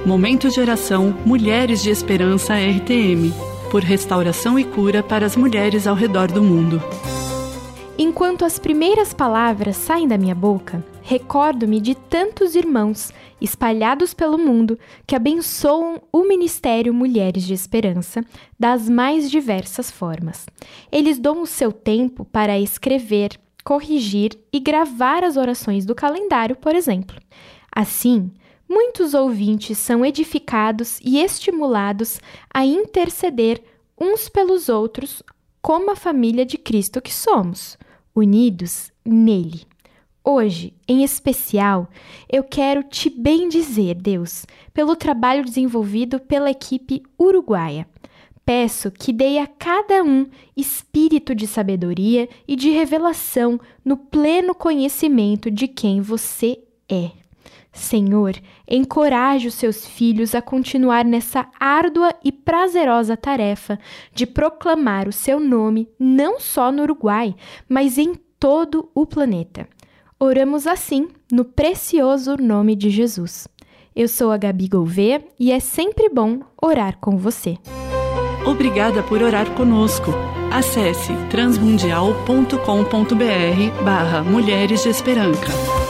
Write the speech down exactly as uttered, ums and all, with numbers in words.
Momento de oração Mulheres de Esperança R T M, por restauração e cura para as mulheres ao redor do mundo. Enquanto as primeiras palavras saem da minha boca, recordo-me de tantos irmãos espalhados pelo mundo que abençoam o Ministério Mulheres de Esperança das mais diversas formas. Eles dão o seu tempo para escrever, corrigir e gravar as orações do calendário, por exemplo. Assim, muitos ouvintes são edificados e estimulados a interceder uns pelos outros como a família de Cristo que somos, unidos nele. Hoje, em especial, eu quero te bendizer, Deus, pelo trabalho desenvolvido pela equipe uruguaia. Peço que dê a cada um espírito de sabedoria e de revelação no pleno conhecimento de quem você é. Senhor, encoraje os seus filhos a continuar nessa árdua e prazerosa tarefa de proclamar o seu nome não só no Uruguai, mas em todo o planeta. Oramos assim, no precioso nome de Jesus. Eu sou a Gabi Gouveia e é sempre bom orar com você. Obrigada por orar conosco. Acesse transmundial ponto com ponto br barra Mulheres de Esperança.